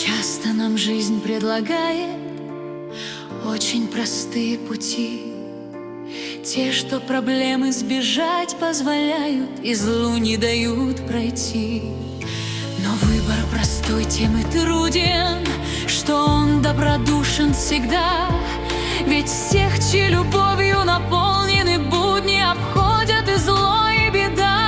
Часто нам жизнь предлагает очень простые пути, те, что проблем избежать позволяют и злу не дают пройти. Но выбор простой тем и труден, что он добродушен всегда. Ведь всех, чьей любовью наполнены будни, обходят и зло, и беда.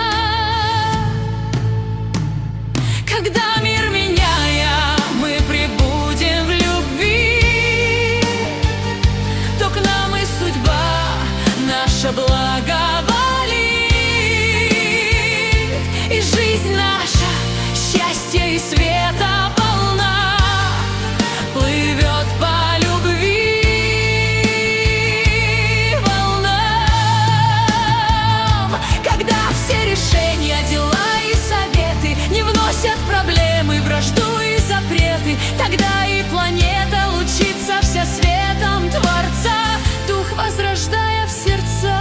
Когда мир меняя, мы пребудем в любви, то к нам и судьба наша благоволит, и жизнь наша счастья и света полна, плывет по любви волнам. Когда все решения, дела и советы не вносят проблемы, вражду и запреты, тогда и планета лучится вся светом Творца, дух возрождая в сердцах.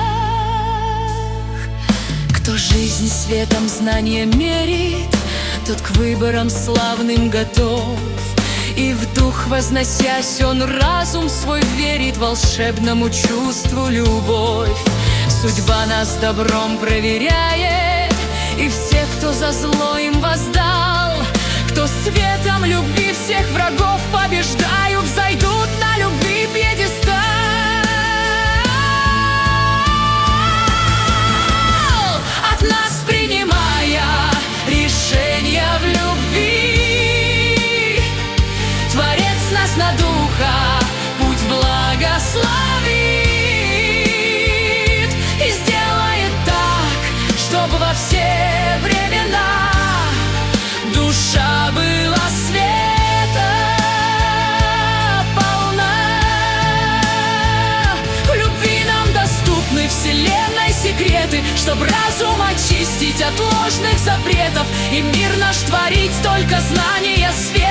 Кто жизнь светом знания мерит, тот к выборам славным готов, и в дух возносясь, он разум свой верит волшебному чувству любовь. Судьба нас добром проверяет, и всех, кто за зло им воздал, кто светом любви всех врагов побеждают, взойдут на любви пьедестал. От нас принимая решения в любви, Творец нас на духа путь благословит и сделает так, чтобы во все времена душа была света полна. В любви нам доступны вселенной секреты, чтоб разум очистить от ложных запретов и мир наш творить только знания света.